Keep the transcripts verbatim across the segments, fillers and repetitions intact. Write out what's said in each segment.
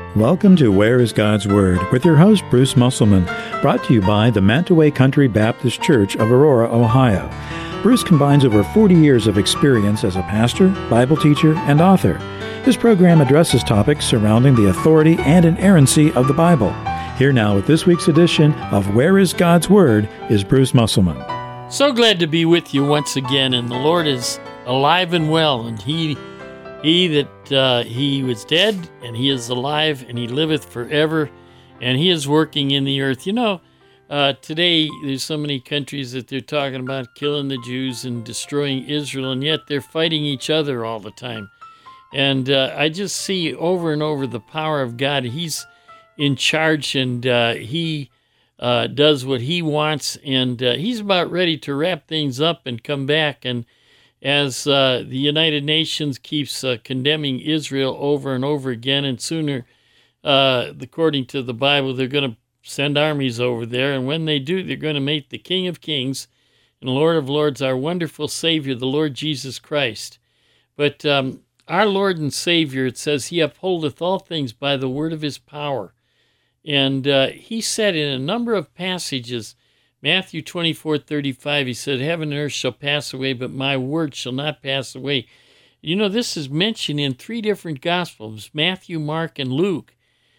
Welcome to Where is God's Word with your host, Bruce Musselman, brought to you by the Mantaway Country Baptist Church of Aurora, Ohio. Bruce combines over forty years of experience as a pastor, Bible teacher, and author. This program addresses topics surrounding the authority and inerrancy of the Bible. Here now with this week's edition of Where is God's Word is Bruce Musselman. So glad to be with you once again, and the Lord is alive and well, and He He that uh, He was dead, and He is alive, and He liveth forever, and He is working in the earth. You know, uh, today there's so many countries that they're talking about killing the Jews and destroying Israel, and yet they're fighting each other all the time. And uh, I just see over and over the power of God. He's in charge, and uh, He uh, does what He wants, and uh, He's about ready to wrap things up and come back. And as uh, the United Nations keeps uh, condemning Israel over and over again, and sooner, uh, according to the Bible, they're going to send armies over there, and when they do, they're going to make the King of Kings and Lord of Lords, our wonderful Savior, the Lord Jesus Christ. But um, our Lord and Savior, it says, He upholdeth all things by the word of His power. And uh, He said in a number of passages, Matthew twenty-four thirty-five, He said, heaven and earth shall pass away, but my word shall not pass away. You know, this is mentioned in three different Gospels, Matthew, Mark, and Luke.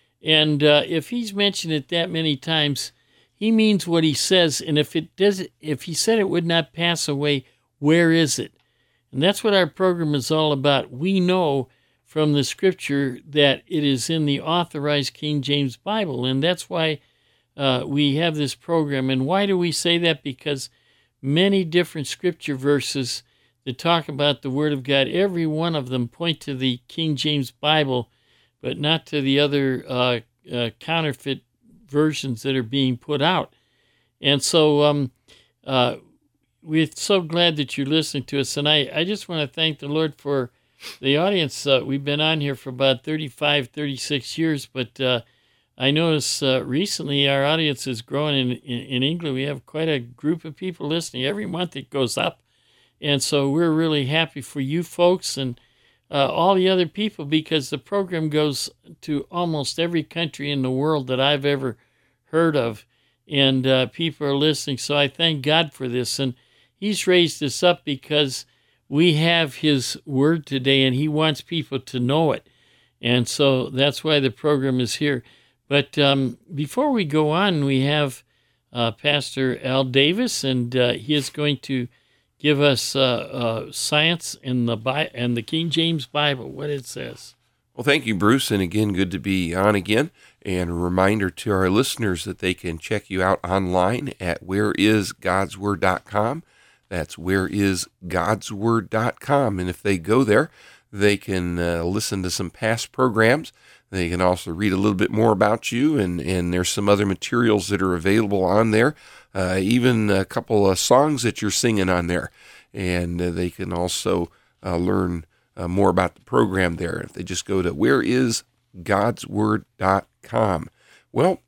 And uh, if He's mentioned it that many times, He means what He says. And if it does, if He said it would not pass away, where is it? And that's what our program is all about. We know from the Scripture that it is in the authorized King James Bible, and that's why Uh, we have this program. And why do we say that? Because many different scripture verses that talk about the Word of God, every one of them point to the King James Bible, but not to the other uh, uh, counterfeit versions that are being put out. And so um, uh, we're so glad that you're listening to us. And I, I just want to thank the Lord for the audience. Uh, we've been on here for about thirty-five, thirty-six years, but uh, I notice uh, recently our audience is growing in, in, in England. We have quite a group of people listening. Every month it goes up. And so we're really happy for you folks and uh, all the other people, because the program goes to almost every country in the world that I've ever heard of. And uh, people are listening. So I thank God for this. And He's raised us up because we have His Word today, and He wants people to know it. And so that's why the program is here. But um, before we go on, we have uh, Pastor Al Davis, and uh, he is going to give us uh, uh, science in the Bi- and the King James Bible, what it says. Well, thank you, Bruce, and again, good to be on again. And a reminder to our listeners that they can check you out online at where is gods word dot com. That's where is gods word dot com. And if they go there, they can uh, listen to some past programs. They can also read a little bit more about you, and, and there's some other materials that are available on there, uh, even a couple of songs that you're singing on there. And uh, they can also uh, learn uh, more about the program there if they just go to where is gods word dot com. Well,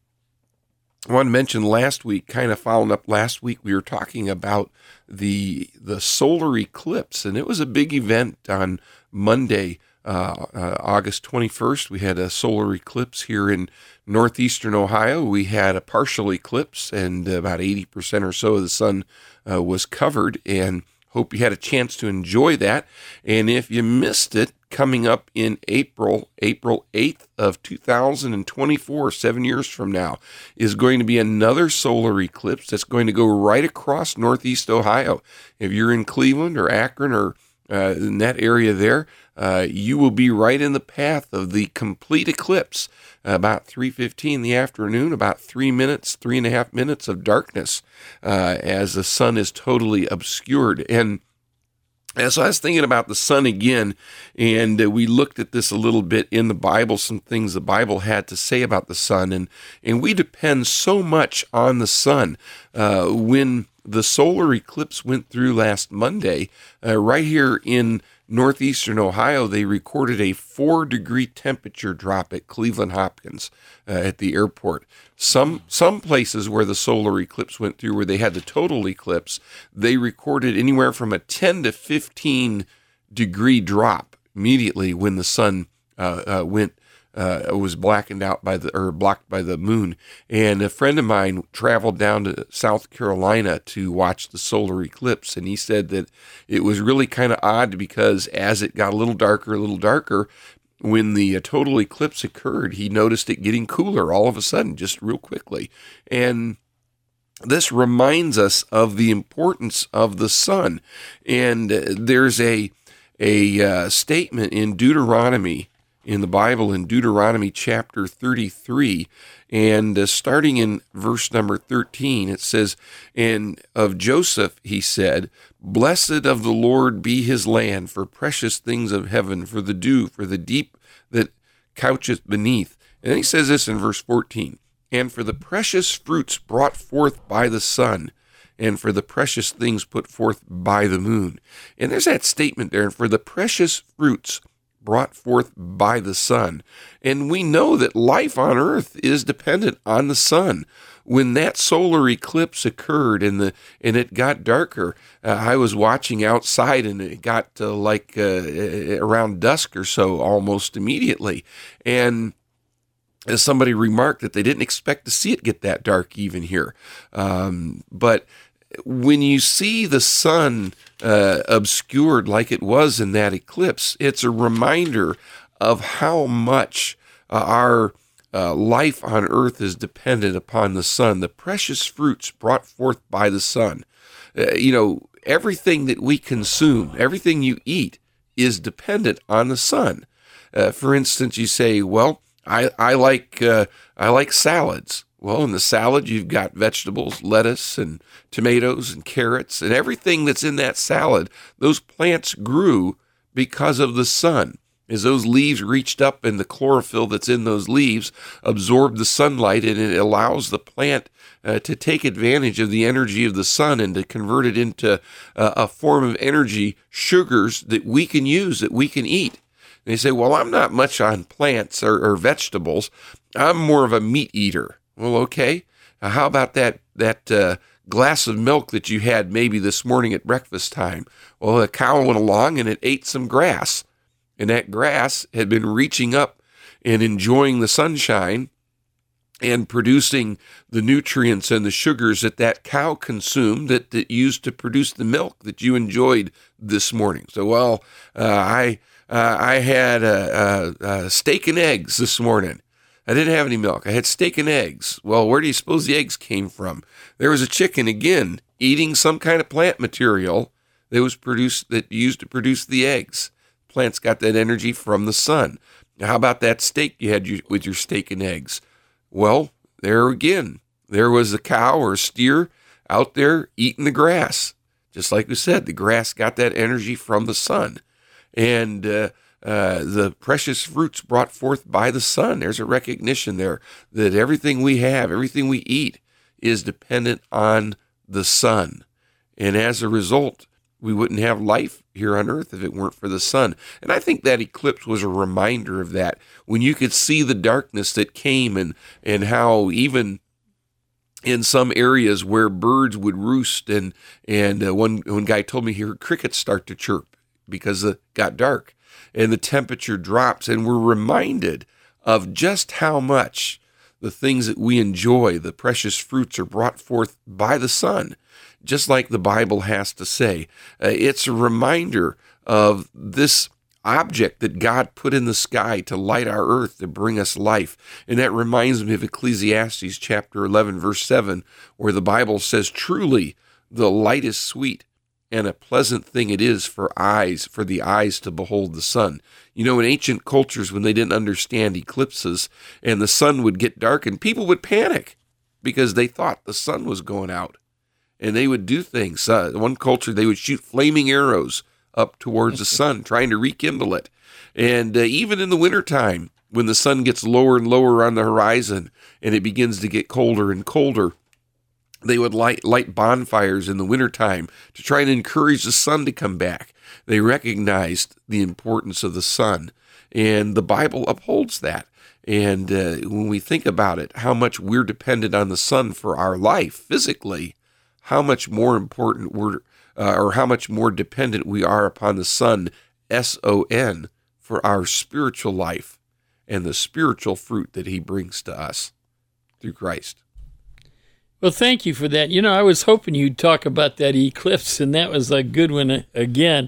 I want to mention last week, kind of following up last week, we were talking about the the solar eclipse, and it was a big event on Monday, Uh, uh, August twenty-first. We had a solar eclipse here in northeastern Ohio. We had a partial eclipse, and about eighty percent or so of the sun uh, was covered, and hope you had a chance to enjoy that. And if you missed it, coming up in April, April eighth of two thousand twenty-four, seven years from now, is going to be another solar eclipse that's going to go right across northeast Ohio. If you're in Cleveland or Akron or uh, in that area there, Uh, you will be right in the path of the complete eclipse. Uh, about three fifteen in the afternoon, about three minutes, three and a half minutes of darkness uh, as the sun is totally obscured. And as I was thinking about the sun again, and uh, we looked at this a little bit in the Bible, some things the Bible had to say about the sun, and, and we depend so much on the sun. Uh, when the solar eclipse went through last Monday, uh, right here in northeastern Ohio, they recorded a four-degree temperature drop at Cleveland Hopkins uh, at the airport. Some some places where the solar eclipse went through, where they had the total eclipse, they recorded anywhere from a ten to fifteen degree drop immediately when the sun uh, uh, went uh, was blackened out by the, or blocked by the moon. And a friend of mine traveled down to South Carolina to watch the solar eclipse, and he said that it was really kind of odd because as it got a little darker, a little darker, when the uh, total eclipse occurred, he noticed it getting cooler all of a sudden, just real quickly. And this reminds us of the importance of the sun. And uh, there's a a uh, statement in Deuteronomy, in the Bible, in Deuteronomy chapter thirty-three, and uh, starting in verse number thirteen, it says, "And of Joseph he said, Blessed of the Lord be his land, for precious things of heaven, for the dew, for the deep that coucheth beneath." And then he says this in verse fourteen, "And for the precious fruits brought forth by the sun, and for the precious things put forth by the moon." And there's that statement there, "and for the precious fruits brought forth by the sun." And we know that life on earth is dependent on the sun. When that solar eclipse occurred and the and it got darker, uh, I was watching outside and it got uh, like uh, around dusk or so almost immediately. And as somebody remarked that they didn't expect to see it get that dark even here. Um, but when you see the sun uh, obscured like it was in that eclipse, it's a reminder of how much uh, our uh, life on earth is dependent upon the sun, the precious fruits brought forth by the sun. Uh, you know, everything that we consume, everything you eat is dependent on the sun. Uh, for instance, you say, well, I, I like uh, I like salads. Well, in the salad, you've got vegetables, lettuce and tomatoes and carrots, and everything that's in that salad, those plants grew because of the sun. As those leaves reached up and the chlorophyll that's in those leaves absorbed the sunlight, and it allows the plant uh, to take advantage of the energy of the sun and to convert it into uh, a form of energy, sugars that we can use, that we can eat. And they say, well, I'm not much on plants or, or vegetables. I'm more of a meat eater. Well, okay. Now, how about that that uh, glass of milk that you had maybe this morning at breakfast time? Well, a cow went along and it ate some grass. And that grass had been reaching up and enjoying the sunshine and producing the nutrients and the sugars that that cow consumed that, that used to produce the milk that you enjoyed this morning. So, well, uh, I uh, I had a, a, a steak and eggs this morning. I didn't have any milk. I had steak and eggs. Well, where do you suppose the eggs came from? There was a chicken, again, eating some kind of plant material that was produced, that used to produce the eggs. Plants got that energy from the sun. Now, how about that steak you had with your steak and eggs? Well, there again, there was a cow or a steer out there eating the grass. Just like we said, the grass got that energy from the sun. And uh, uh, the precious fruits brought forth by the sun, there's a recognition there that everything we have, everything we eat is dependent on the sun. And as a result, we wouldn't have life here on earth if it weren't for the sun. And I think that eclipse was a reminder of that. When you could see the darkness that came and, and how even in some areas where birds would roost and, and uh, one, one guy told me he heard crickets start to chirp because it got dark and the temperature drops, and we're reminded of just how much the things that we enjoy, the precious fruits, are brought forth by the sun. Just like the Bible has to say. Uh, it's a reminder of this object that God put in the sky to light our earth, to bring us life. And that reminds me of Ecclesiastes chapter eleven, verse seven, where the Bible says, truly the light is sweet, and a pleasant thing it is for eyes, for the eyes to behold the sun. You know, in ancient cultures, when they didn't understand eclipses and the sun would get darkened, people would panic because they thought the sun was going out. And they would do things. Uh, one culture, they would shoot flaming arrows up towards the sun, trying to rekindle it. And uh, even in the wintertime, when the sun gets lower and lower on the horizon and it begins to get colder and colder, they would light, light bonfires in the wintertime to try and encourage the sun to come back. They recognized the importance of the sun, and the Bible upholds that. And uh, when we think about it, how much we're dependent on the sun for our life physically, how much more important we're, uh, or how much more dependent we are upon the sun, S O N, for our spiritual life. and the spiritual fruit that he brings to us through Christ. Well, thank you for that. You know, I was hoping you'd talk about that eclipse, and that was a good one again.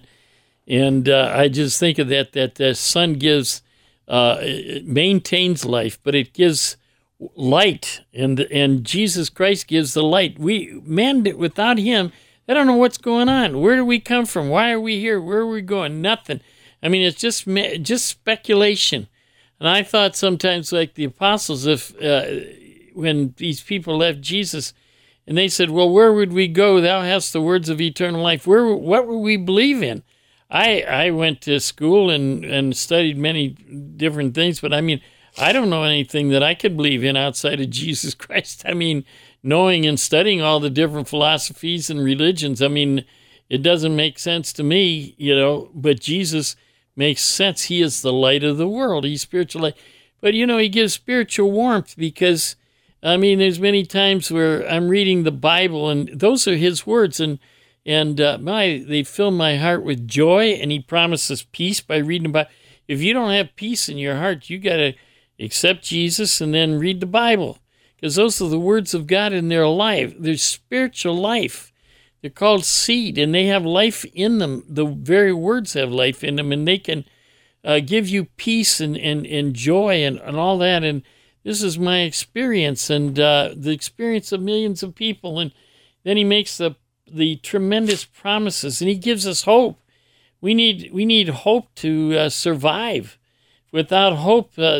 And uh, I just think of that, that the sun gives, uh, it maintains life, but it gives light, and and Jesus Christ gives the light. We, man, without him, I don't know what's going on. Where do we come from? Why are we here? Where are we going? Nothing. I mean, it's just just speculation. And I thought sometimes, like the apostles, if uh, when these people left Jesus, and they said, "Well, where would we go? Thou hast the words of eternal life." Where, what would we believe in? I I went to school and and studied many different things, but I mean, I don't know anything that I could believe in outside of Jesus Christ. I mean, knowing and studying all the different philosophies and religions, I mean, it doesn't make sense to me, you know, but Jesus makes sense. He is the light of the world. He's spiritual light. But, you know, he gives spiritual warmth because, I mean, there's many times where I'm reading the Bible and those are his words, and and uh, my they fill my heart with joy, and he promises peace by reading about. If you don't have peace in your heart, you got to accept Jesus and then read the Bible, because those are the words of God and they're alive. They're spiritual life. They're called seed, and they have life in them. The very words have life in them, and they can uh, give you peace and, and, and joy and, and all that. And this is my experience and uh, the experience of millions of people. And then he makes the the tremendous promises, and he gives us hope. We need we need hope to uh, survive. Without hope, uh,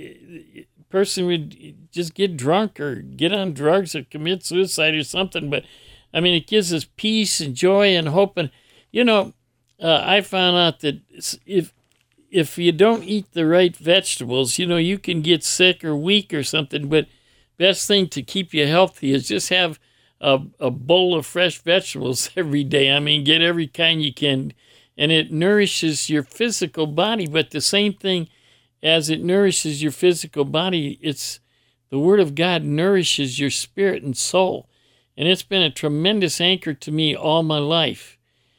the person would just get drunk or get on drugs or commit suicide or something. But, I mean, it gives us peace and joy and hope. And, you know, uh, I found out that if if you don't eat the right vegetables, you know, you can get sick or weak or something. But best thing to keep you healthy is just have a, a bowl of fresh vegetables every day. I mean, get every kind you can. And it nourishes your physical body. But the same thing as it nourishes your physical body, it's the Word of God nourishes your spirit and soul. And it's been a tremendous anchor to me all my life.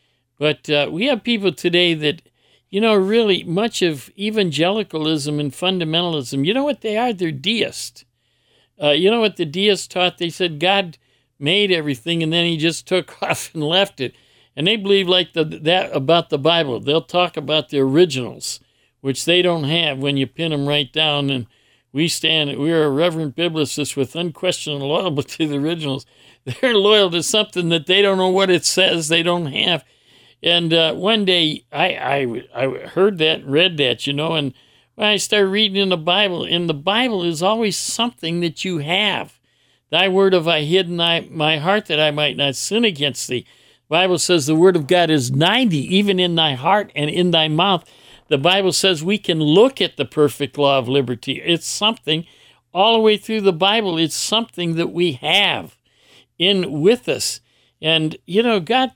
But uh, we have people today that, you know, really much of evangelicalism and fundamentalism, you know what they are? They're deists. Uh, you know what the deists taught? They said God made everything and then he just took off and left it. And they believe like the, that about the Bible. They'll talk about the originals, which they don't have when you pin them right down. And we stand, we're a reverent biblicist with unquestionable loyalty to the originals. They're loyal to something that they don't know what it says, they don't have. And uh, one day I, I, I heard that and read that, you know, and when I started reading in the Bible, and the Bible is always something that you have. Thy word have I hid in thy, my heart that I might not sin against thee. The Bible says the word of God is nigh thee, even in thy heart and in thy mouth. The Bible says we can look at the perfect law of liberty. It's something all the way through the Bible. It's something that we have in with us. And, you know, God,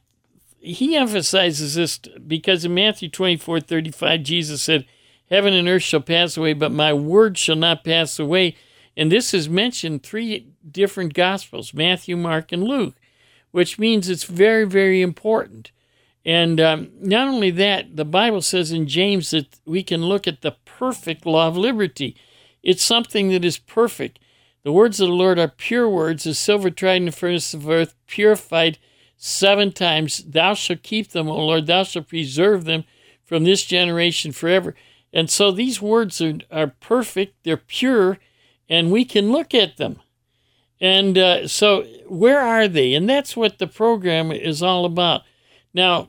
he emphasizes this because in Matthew twenty-four thirty-five, Jesus said, heaven and earth shall pass away, but my word shall not pass away. And this is mentioned three different Gospels, Matthew, Mark, and Luke, which means it's very, very important. And um, not only that, the Bible says in James that we can look at the perfect law of liberty. It's something that is perfect. The words of the Lord are pure words, as silver tried in the furnace of earth, purified seven times. Thou shalt keep them, O Lord. Thou shalt preserve them from this generation forever. And so these words are, are perfect. They're pure, and we can look at them. And uh, so where are they? And that's what the program is all about. Now,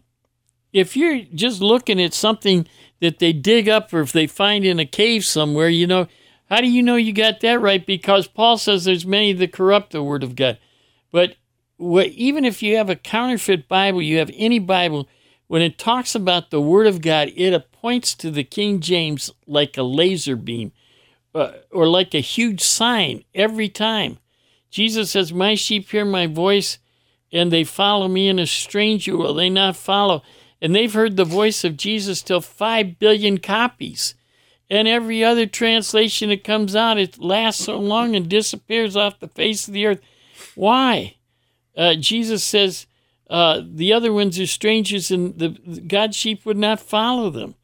if you're just looking at something that they dig up or if they find in a cave somewhere, you know, how do you know you got that right? Because Paul says there's many that corrupt the word of God. But what, even if you have a counterfeit Bible, you have any Bible, when it talks about the word of God, it points to the King James like a laser beam uh, or like a huge sign every time. Jesus says, my sheep hear my voice, and they follow me, and a stranger will they not follow. And they've heard the voice of Jesus till five billion copies. And every other translation that comes out, it lasts so long and disappears off the face of the earth. Why? Uh, Jesus says uh, the other ones are strangers, and the God's sheep would not follow them.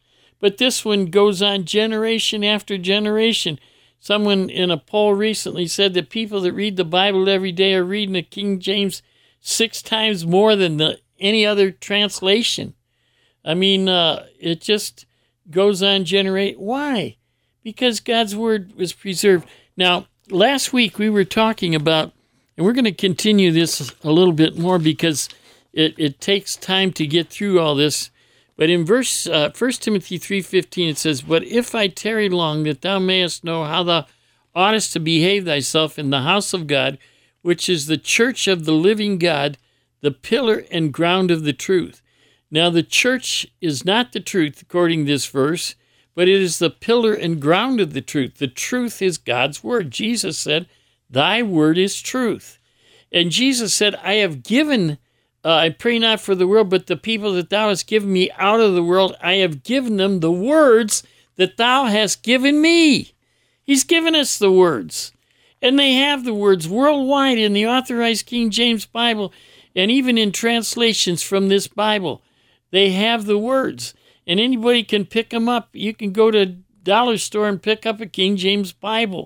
But this one goes on generation after generation. Someone in a poll recently said that people that read the Bible every day are reading the King James six times more than the, any other translation. I mean, uh, it just goes on generate. Why? Because God's Word was preserved. Now, last week we were talking about, and we're going to continue this a little bit more because it, it takes time to get through all this. But in verse uh, First Timothy three fifteen, it says, "But if I tarry long, that thou mayest know how thou oughtest to behave thyself in the house of God, which is the church of the living God, the pillar and ground of the truth." Now, the church is not the truth, according to this verse, but it is the pillar and ground of the truth. The truth is God's word. Jesus said, "Thy word is truth." And Jesus said, "I have given, uh, I pray not for the world, but the people that thou hast given me out of the world, I have given them the words that thou hast given me." He's given us the words. And they have the words worldwide in the Authorized King James Bible, and even in translations from this Bible. They have the words, and anybody can pick them up. You can go to a dollar store and pick up a King James Bible.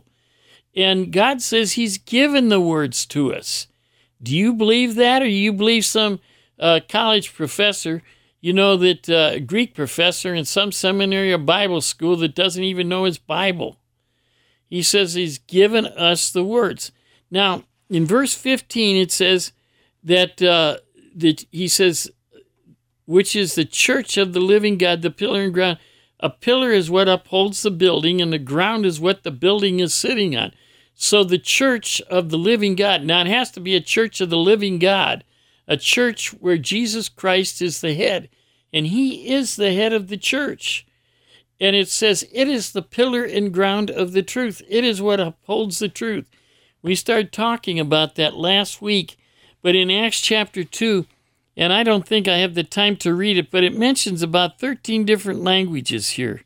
And God says he's given the words to us. Do you believe that, or do you believe some uh, college professor, you know, that uh, Greek professor in some seminary or Bible school that doesn't even know his Bible? He says he's given us the words. Now, in verse fifteen, it says that, uh, that he says, which is the church of the living God, the pillar and ground. A pillar is what upholds the building, and the ground is what the building is sitting on. So the church of the living God, now it has to be a church of the living God, a church where Jesus Christ is the head, and he is the head of the church. And it says it is the pillar and ground of the truth. It is what upholds the truth. We started talking about that last week, but in Acts chapter two, and I don't think I have the time to read it, but it mentions about thirteen different languages here.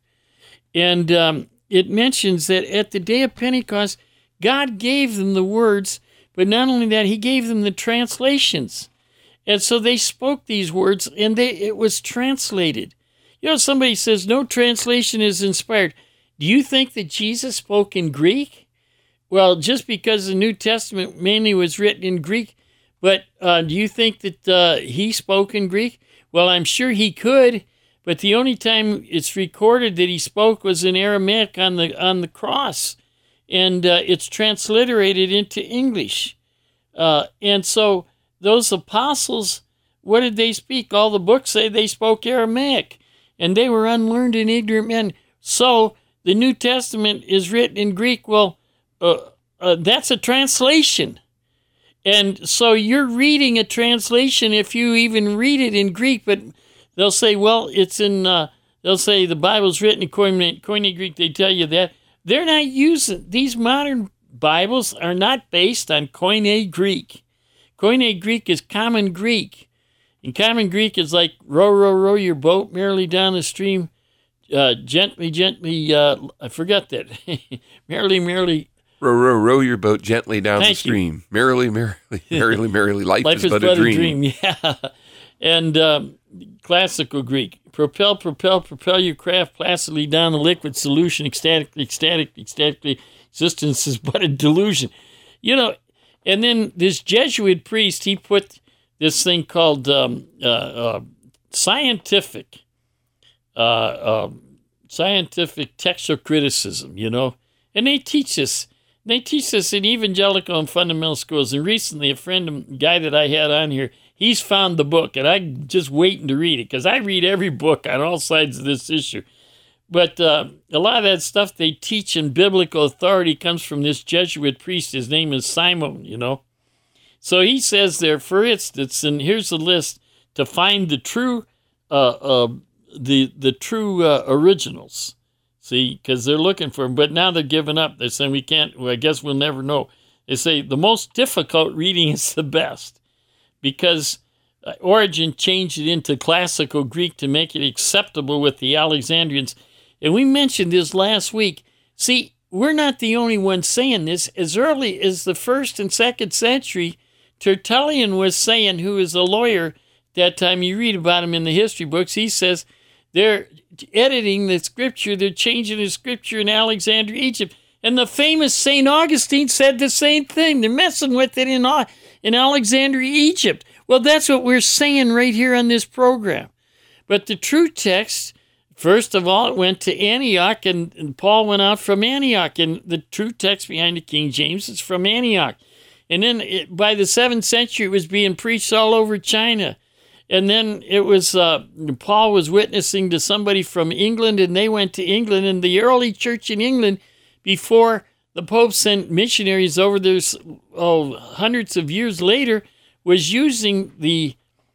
And um, it mentions that at the day of Pentecost, God gave them the words, but not only that, he gave them the translations. And so they spoke these words, and they it was translated. You know, somebody says no translation is inspired. Do you think that Jesus spoke in Greek? Well, just because the New Testament mainly was written in Greek, but uh, do you think that uh, he spoke in Greek? Well, I'm sure he could, but the only time it's recorded that he spoke was in Aramaic on the on the cross, and uh, it's transliterated into English. Uh, and so those apostles, what did they speak? All the books say they spoke Aramaic, and they were unlearned and ignorant men. So the New Testament is written in Greek. Well, uh, uh, that's a translation. And so you're reading a translation if you even read it in Greek, but they'll say, well, it's in, uh, they'll say the Bible's written in Koine, Koine Greek. They tell you that. They're not using, these modern Bibles are not based on Koine Greek. Koine Greek is common Greek. And common Greek is like row, row, row your boat merrily down the stream, uh, gently, gently, uh, I forgot that, merrily, merrily, Row, row, row your boat gently down Thank the stream. You. Merrily, merrily, merrily, merrily. Life, Life is, is but, but a dream. a dream. Yeah. And um, classical Greek. Propel, propel, propel your craft placidly down the liquid solution. Ecstatically, ecstatic, ecstatically. Existence is but a delusion. You know, and then this Jesuit priest, he put this thing called um, uh, uh, scientific, uh, uh, scientific textual criticism, you know. And they teach us. They teach us in evangelical and fundamental schools. And recently, a friend, a guy that I had on here, he's found the book, and I'm just waiting to read it because I read every book on all sides of this issue. But uh, a lot of that stuff they teach in biblical authority comes from this Jesuit priest. His name is Simon, you know. So he says there, for instance, and here's the list to find the true, uh, uh, the the true uh, originals. See, because they're looking for them, but now they're giving up. They're saying we can't, well, I guess we'll never know. They say the most difficult reading is the best because Origen changed it into classical Greek to make it acceptable with the Alexandrians. And we mentioned this last week. See, we're not the only ones saying this. As early as the first and second century, Tertullian was saying, who is a lawyer, that time you read about him in the history books, he says They're editing the scripture. They're changing the scripture in Alexandria, Egypt. And the famous Saint Augustine said the same thing. They're messing with it in, in Alexandria, Egypt. Well, that's what we're saying right here on this program. But the true text, first of all, it went to Antioch, and, and Paul went out from Antioch. And the true text behind the King James is from Antioch. And then it, by the seventh century, it was being preached all over China. And then it was, uh, Paul was witnessing to somebody from England, and they went to England. And the early church in England, before the Pope sent missionaries over there, oh, hundreds of years later, was using the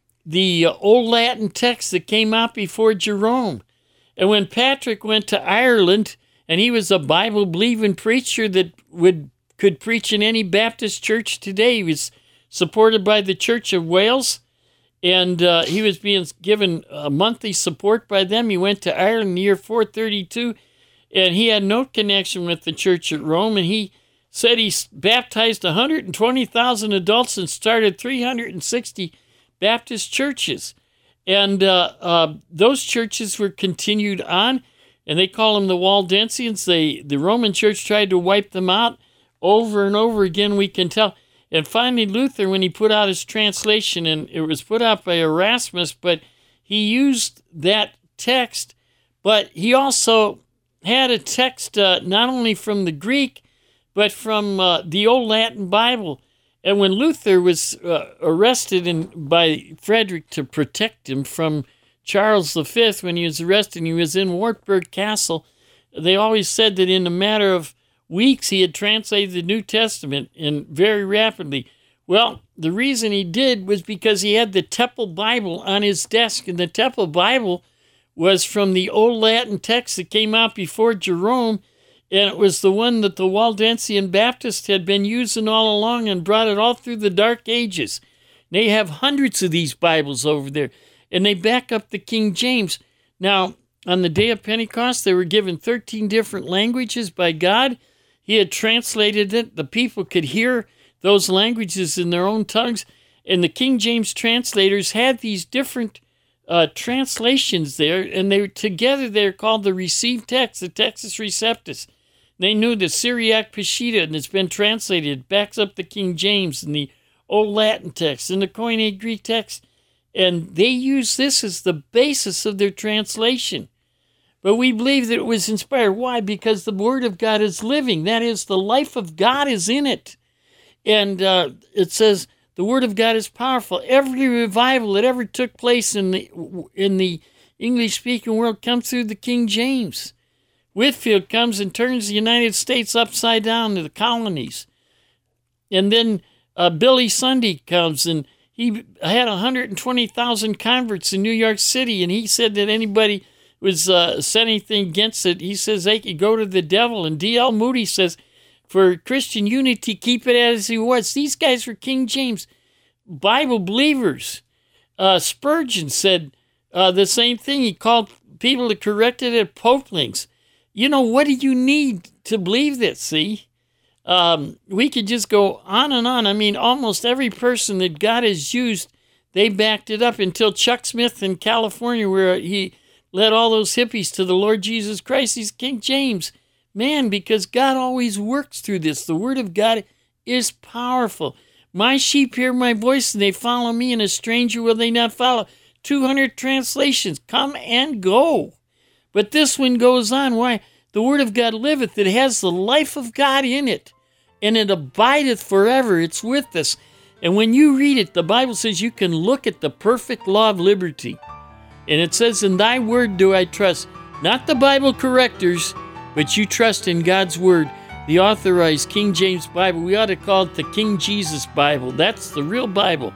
the Old Latin text that came out before Jerome. And when Patrick went to Ireland, and he was a Bible-believing preacher that would could preach in any Baptist church today, he was supported by the Church of Wales. And uh, he was being given a monthly support by them. He went to Ireland in the year four thirty-two, and he had no connection with the church at Rome. And he said he baptized one hundred twenty thousand adults and started three hundred sixty Baptist churches. And uh, uh, those churches were continued on, and they call them the Waldensians. They, the Roman Church tried to wipe them out over and over again, we can tell. And finally, Luther, when he put out his translation, and it was put out by Erasmus, but he used that text, but he also had a text uh, not only from the Greek, but from uh, the Old Latin Bible. And when Luther was uh, arrested in, by Frederick to protect him from Charles the Fifth, when he was arrested, he was in Wartburg Castle, they always said that in a matter of weeks, he had translated the New Testament, and very rapidly. Well, the reason he did was because he had the Temple Bible on his desk, and the Temple Bible was from the Old Latin text that came out before Jerome, and it was the one that the Waldensian Baptists had been using all along and brought it all through the Dark Ages. They have hundreds of these Bibles over there, and they back up the King James. Now, on the day of Pentecost, they were given thirteen different languages by God. He had translated it. The people could hear those languages in their own tongues. And the King James translators had these different uh, translations there, and they together they're called the received text, the Textus Receptus. They knew the Syriac Peshitta, and it's been translated. It backs up the King James and the Old Latin text and the Koine Greek text. And they use this as the basis of their translation. But we believe that it was inspired. Why? Because the Word of God is living. That is, the life of God is in it. And uh, it says the Word of God is powerful. Every revival that ever took place in the in the English-speaking world comes through the King James. Whitefield comes and turns the United States upside down to the colonies. And then uh, Billy Sunday comes, and he had one hundred twenty thousand converts in New York City, and he said that anybody was uh, said anything against it, he says they could go to the devil. And D L Moody says, for Christian unity, keep it as he was. These guys were King James Bible believers. Uh, Spurgeon said uh, the same thing. He called people to correct it at popelings. You know, what do you need to believe this, see? Um, we could just go on and on. I mean, almost every person that God has used, they backed it up until Chuck Smith in California, where he led all those hippies to the Lord Jesus Christ. He's King James. Man, because God always works through this. The Word of God is powerful. My sheep hear my voice, and they follow me, and a stranger will they not follow. two hundred translations come and go. But this one goes on. Why? The Word of God liveth. It has the life of God in it, and it abideth forever. It's with us. And when you read it, the Bible says you can look at the perfect law of liberty. And it says, in thy word do I trust. Not the Bible correctors, but you trust in God's word. The authorized King James Bible. We ought to call it the King Jesus Bible. That's the real Bible.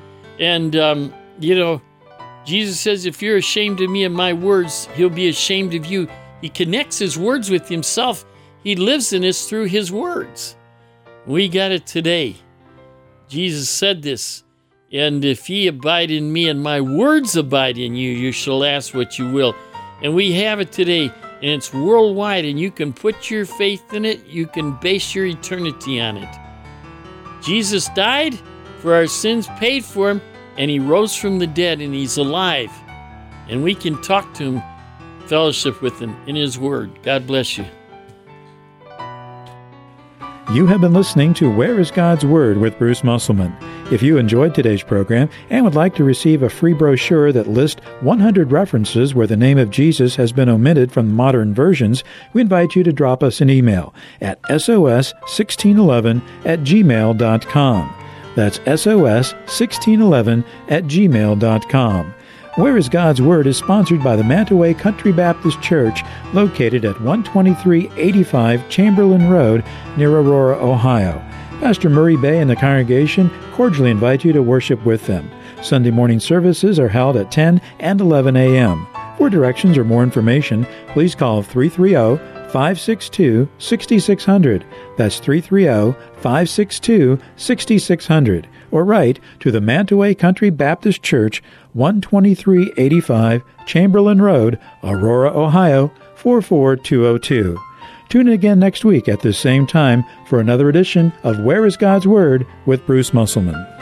And, um, you know, Jesus says, if you're ashamed of me and my words, he'll be ashamed of you. He connects his words with himself. He lives in us through his words. We got it today. Jesus said this. And if ye abide in me and my words abide in you, you shall ask what you will. And we have it today, and it's worldwide, and you can put your faith in it. You can base your eternity on it. Jesus died for our sins, paid for them, and he rose from the dead, and he's alive. And we can talk to him fellowship with Him in His Word. God bless you. You have been listening to Where is God's Word with Bruce Musselman. If you enjoyed today's program and would like to receive a free brochure that lists one hundred references where the name of Jesus has been omitted from modern versions, we invite you to drop us an email at S O S sixteen eleven at gmail dot com. That's S O S sixteen eleven at gmail dot com. Where is God's Word is sponsored by the Mantaway Country Baptist Church, located at one twenty-three eighty-five Chamberlain Road near Aurora, Ohio. Pastor Murray Bay and the congregation cordially invite you to worship with them. Sunday morning services are held at ten and eleven a.m. For directions or more information, please call three three zero, five six two, six six zero zero. That's three three zero, five six two, six six zero zero. Or write to the Mantaway Country Baptist Church, one twenty-three eighty-five Chamberlain Road, Aurora, Ohio, four four two zero two. Tune in again next week at this same time for another edition of Where is God's Word with Bruce Musselman.